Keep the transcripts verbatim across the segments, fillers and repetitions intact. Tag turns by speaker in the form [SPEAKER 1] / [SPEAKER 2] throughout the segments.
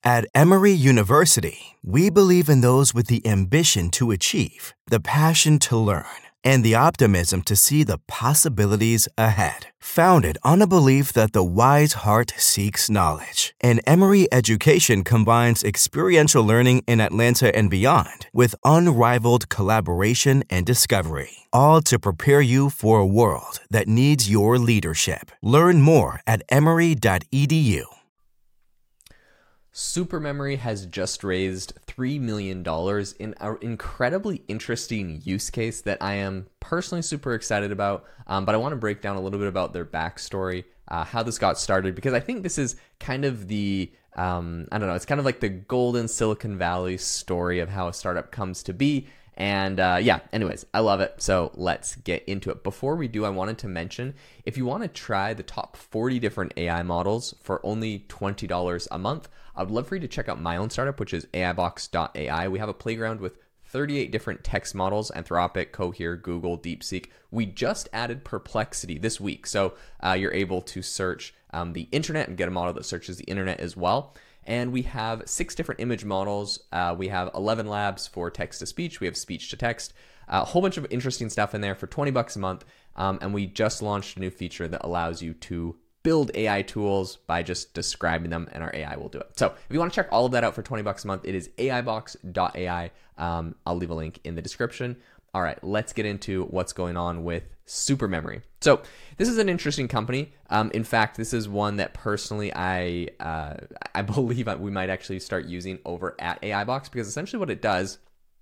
[SPEAKER 1] At Emory University, we believe in those with the ambition to achieve, the passion to learn, and the optimism to see the possibilities ahead. Founded on a belief that the wise heart seeks knowledge, and Emory Education combines experiential learning in Atlanta and beyond with unrivaled collaboration and discovery, all to prepare you for a world that needs your leadership. Learn more at emory dot e d u.
[SPEAKER 2] Supermemory has just raised three million dollars in an incredibly interesting use case that I am personally super excited about, um, but I want to break down a little bit about their backstory, uh, how this got started, because I think this is kind of the, um, I don't know, it's kind of like the golden Silicon Valley story of how a startup comes to be. And uh, yeah, anyways, I love it. So let's get into it. Before we do, I wanted to mention, if you want to try the top forty different A I models for only twenty dollars a month, I would love for you to check out my own startup, which is A I box dot A I. We have a playground with thirty-eight different text models: Anthropic, Cohere, Google, DeepSeek. We just added Perplexity this week. So uh, you're able to search um, the internet and get a model that searches the internet as well. And we have six different image models. Uh, we have eleven labs for text to speech. We have speech to text. A whole bunch of interesting stuff in there for twenty bucks a month. Um, and we just launched a new feature that allows you to build A I tools by just describing them, and our A I will do it. So if you want to check all of that out for twenty bucks a month, it is A I box dot A I. Um, I'll leave a link in the description. All right, let's get into what's going on with Supermemory. So this is an interesting company. Um, in fact, this is one that personally I uh, I believe we might actually start using over at A I box, because essentially what it does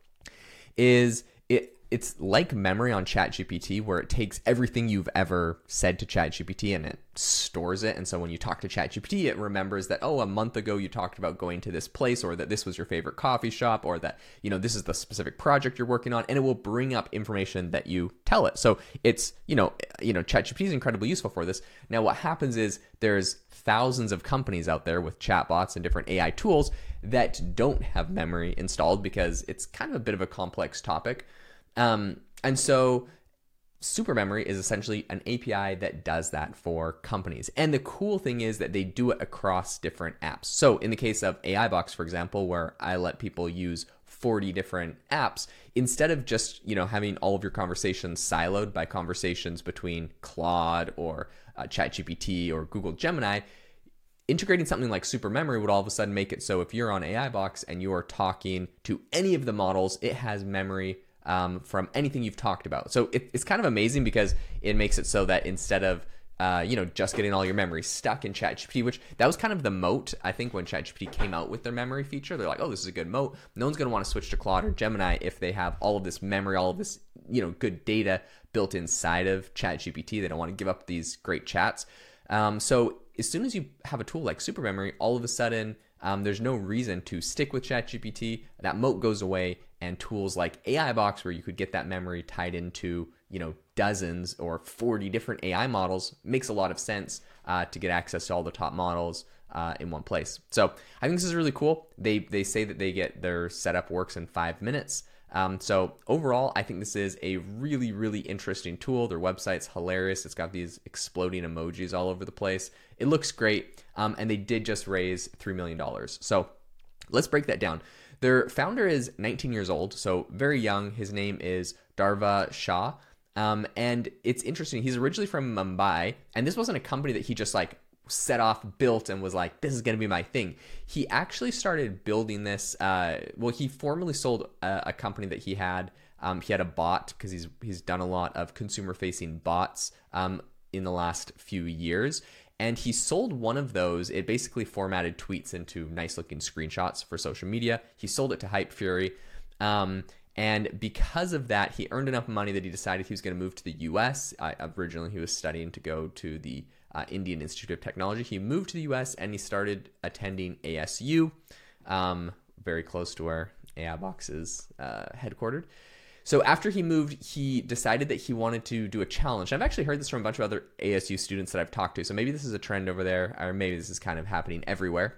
[SPEAKER 2] is it it's like memory on ChatGPT, where it takes everything you've ever said to ChatGPT and it stores it. And so when you talk to ChatGPT, it remembers that, oh, a month ago you talked about going to this place, or that this was your favorite coffee shop, or that, you know, this is the specific project you're working on, and it will bring up information that you tell it. So it's, you know, you know, ChatGPT is incredibly useful for this. Now, what happens is there's thousands of companies out there with chatbots and different A I tools that don't have memory installed, because it's kind of a bit of a complex topic. Um, and so Supermemory is essentially an A P I that does that for companies. And the cool thing is that they do it across different apps. So in the case of A I box, for example, where I let people use forty different apps, instead of just, you know, having all of your conversations siloed by conversations between Claude or uh, ChatGPT or Google Gemini, integrating something like Supermemory would all of a sudden make it so if you're on A I box and you are talking to any of the models, it has memory Um, from anything you've talked about. So it, it's kind of amazing, because it makes it so that instead of uh, you know, just getting all your memory stuck in ChatGPT, which that was kind of the moat, I think, when ChatGPT came out with their memory feature. They're like, oh, this is a good moat. No one's going to want to switch to Claude or Gemini if they have all of this memory, all of this, you know, good data built inside of ChatGPT. They don't want to give up these great chats. Um, so as soon as you have a tool like Supermemory, all of a sudden, um, there's no reason to stick with ChatGPT. That moat goes away, and tools like A I box, where you could get that memory tied into, you know, dozens or forty different A I models, makes a lot of sense uh, to get access to all the top models uh, in one place. So I think this is really cool. They they say that they get their setup works in five minutes. Um, so overall, I think this is a really, really interesting tool. Their website's hilarious. It's got these exploding emojis all over the place. It looks great. Um, and they did just raise three million dollars. So let's break that down. Their founder is nineteen years old, so very young. His name is Darva Shah. Um, and it's interesting. He's originally from Mumbai, and this wasn't a company that he just like set off, built, and was like, this is going to be my thing. He actually started building this. Uh, well, he formerly sold a, a company that he had. Um, he had a bot, because he's he's done a lot of consumer-facing bots um, in the last few years. And he sold one of those. It basically formatted tweets into nice-looking screenshots for social media. He sold it to Hype Fury. Um, and because of that, he earned enough money that he decided he was going to move to the U S. Uh, originally, he was studying to go to the uh, Indian Institute of Technology. He moved to the U S and he started attending A S U, um, very close to where A I box is uh, headquartered. So after he moved, he decided that he wanted to do a challenge. I've actually heard this from a bunch of other A S U students that I've talked to. So maybe this is a trend over there, or maybe this is kind of happening everywhere.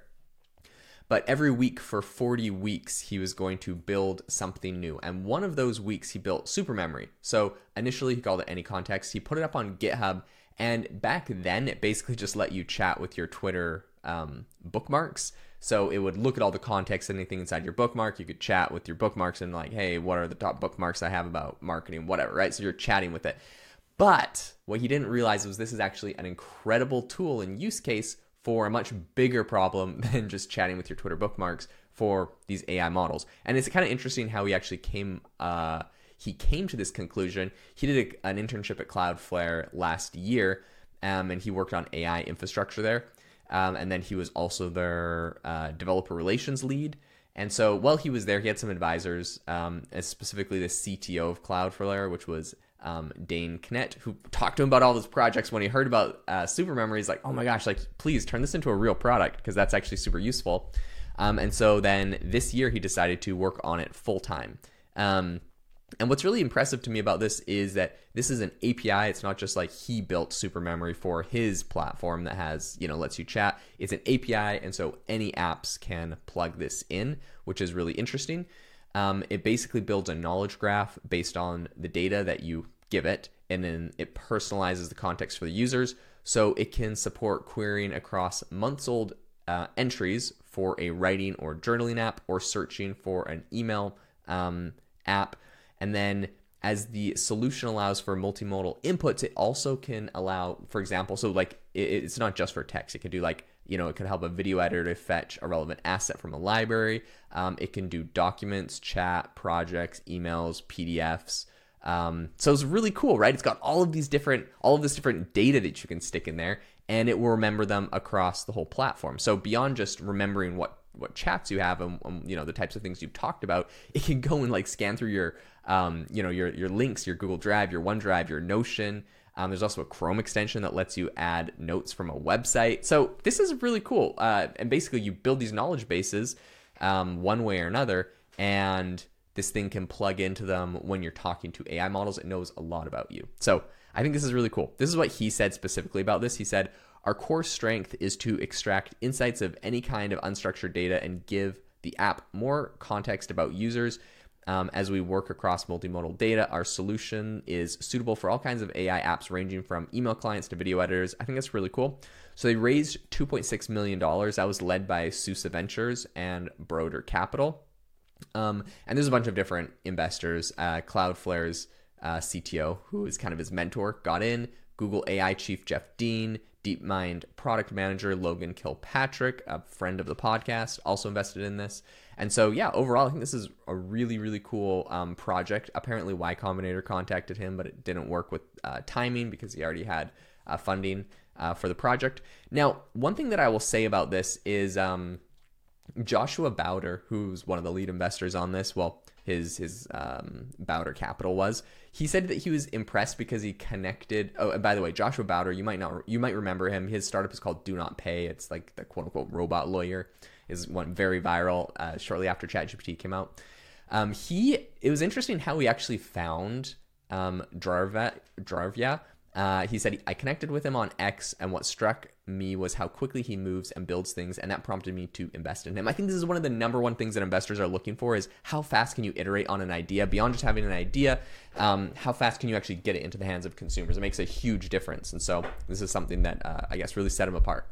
[SPEAKER 2] But every week for forty weeks, he was going to build something new. And one of those weeks, he built Supermemory. So initially, he called it AnyContext. He put it up on GitHub. And back then, it basically just let you chat with your Twitter um, bookmarks. So it would look at all the context, anything inside your bookmark. You could chat with your bookmarks and like, hey, what are the top bookmarks I have about marketing, whatever, right? So you're chatting with it. But what he didn't realize was this is actually an incredible tool and use case for a much bigger problem than just chatting with your Twitter bookmarks for these A I models. And it's kind of interesting how he actually came uh, he came to this conclusion. He did a, an internship at Cloudflare last year, um, and he worked on A I infrastructure there. Um, and then he was also their uh, developer relations lead. And so while he was there, he had some advisors, um, specifically the C T O of Cloudflare, which was um, Dane Knett, who talked to him about all his projects. When he heard about uh, super memory, he's like, oh my gosh, like, please turn this into a real product, because that's actually super useful. Um, and so then this year he decided to work on it full time. Um, and what's really impressive to me about this is that this is an A P I. It's not just like he built super memory for his platform that has, you know, lets you chat. It's an A P I. And so any apps can plug this in, which is really interesting. Um, it basically builds a knowledge graph based on the data that you give it, and then it personalizes the context for the users. So it can support querying across months old uh, entries for a writing or journaling app, or searching for an email um, app. And then as the solution allows for multimodal inputs, it also can allow, for example, so like it, it's not just for text. It can do like, you know, it could help a video editor to fetch a relevant asset from a library. Um, it can do documents, chat, projects, emails, P D Fs. Um, so it's really cool, right? It's got all of these different, all of this different data that you can stick in there, and it will remember them across the whole platform. So beyond just remembering what what chats you have and, um, you know, the types of things you've talked about, it can go and like scan through your, um, you know, your your links, your Google Drive, your OneDrive, your Notion. Um, there's also a Chrome extension that lets you add notes from a website. So this is really cool. Uh, and basically you build these knowledge bases um, one way or another, and this thing can plug into them when you're talking to A I models. It knows a lot about you. So I think this is really cool. This is what he said specifically about this. He said, our core strength is to extract insights of any kind of unstructured data and give the app more context about users. Um, as we work across multimodal data, our solution is suitable for all kinds of A I apps, ranging from email clients to video editors. I think that's really cool. So they raised two point six million dollars. That was led by SUSE Ventures and Broder Capital. Um, and there's a bunch of different investors. Uh, Cloudflare's uh, C T O, who is kind of his mentor, got in. Google A I chief Jeff Dean, DeepMind product manager Logan Kilpatrick, a friend of the podcast, also invested in this. And so, yeah, overall, I think this is a really, really cool um, project. Apparently, Y Combinator contacted him, but it didn't work with uh, timing because he already had uh, funding uh, for the project. Now, one thing that I will say about this is um, Joshua Bowder, who's one of the lead investors on this, well, his his um, Bowder Capital was, he said that he was impressed because he connected. Oh, and by the way, Joshua Bowder, you might not, you might remember him. His startup is called Do Not Pay. It's like the quote unquote robot lawyer. Is went very viral uh, shortly after ChatGPT came out. Um, he it was interesting how he actually found um, Dravya. Dravya. Uh, he said, I connected with him on X, and what struck me was how quickly he moves and builds things, and that prompted me to invest in him. I think this is one of the number one things that investors are looking for, is how fast can you iterate on an idea? Beyond just having an idea, um, how fast can you actually get it into the hands of consumers? It makes a huge difference, and so this is something that uh, I guess really set him apart.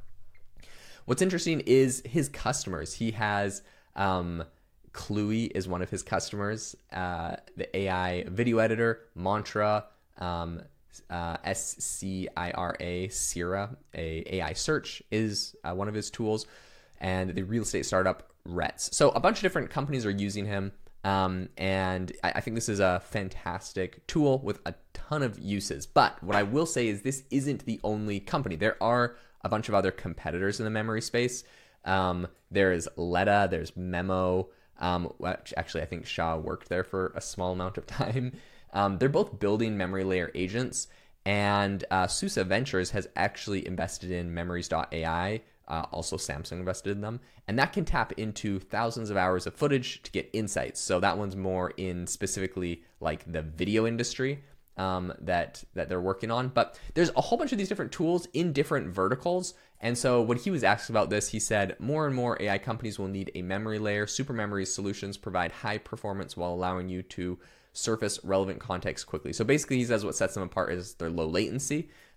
[SPEAKER 2] What's interesting is his customers. He has um, Cluey is one of his customers, uh, the A I video editor, Mantra, um, Uh, S C I R A, Sira, a AI search is uh, one of his tools, and the real estate startup Rets. So a bunch of different companies are using him, um, and I, I think this is a fantastic tool with a ton of uses. But what I will say is this isn't the only company. There are a bunch of other competitors in the memory space. Um, there's Letta, there's Memo, um, which actually I think Shah worked there for a small amount of time. Um, they're both building memory layer agents, and uh, SUSE Ventures has actually invested in Memories dot A I. Uh, also, Samsung invested in them, and that can tap into thousands of hours of footage to get insights. So that one's more in specifically like the video industry um, that that they're working on. But there's a whole bunch of these different tools in different verticals. And so when he was asked about this, he said, more and more A I companies will need a memory layer. Super memory solutions provide high performance while allowing you to surface relevant context quickly. So basically, he says what sets them apart is their low latency.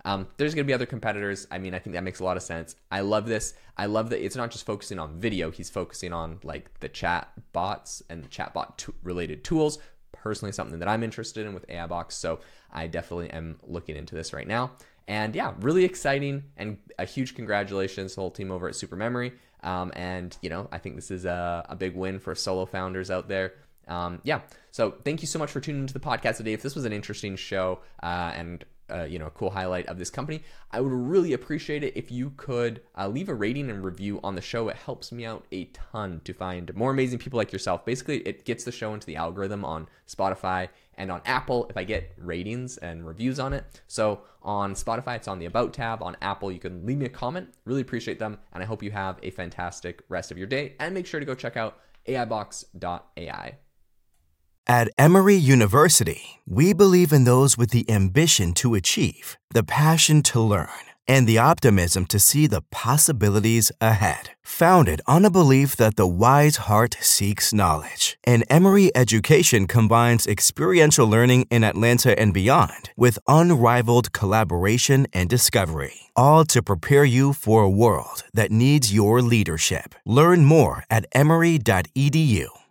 [SPEAKER 2] Um, there's going to be other competitors. I mean, I think that makes a lot of sense. I love this. I love that it's not just focusing on video. He's focusing on like the chat bots and chatbot t- related tools. Personally, something that I'm interested in with A I Box. So I definitely am looking into this right now. And yeah, really exciting, and a huge congratulations to the whole team over at Supermemory. Um, and, you know, I think this is a, a big win for solo founders out there. Um, yeah, so thank you so much for tuning into the podcast today. If this was an interesting show uh, and uh, you know, a cool highlight of this company, I would really appreciate it if you could uh, leave a rating and review on the show. It helps me out a ton to find more amazing people like yourself. Basically, it gets the show into the algorithm on Spotify and on Apple if I get ratings and reviews on it. So on Spotify, it's on the About tab. On Apple, you can leave me a comment. Really appreciate them, and I hope you have a fantastic rest of your day. And make sure to go check out A I box dot A I.
[SPEAKER 1] At Emory University, we believe in those with the ambition to achieve, the passion to learn, and the optimism to see the possibilities ahead. Founded on a belief that the wise heart seeks knowledge, and Emory education combines experiential learning in Atlanta and beyond with unrivaled collaboration and discovery, all to prepare you for a world that needs your leadership. Learn more at emory dot e d u.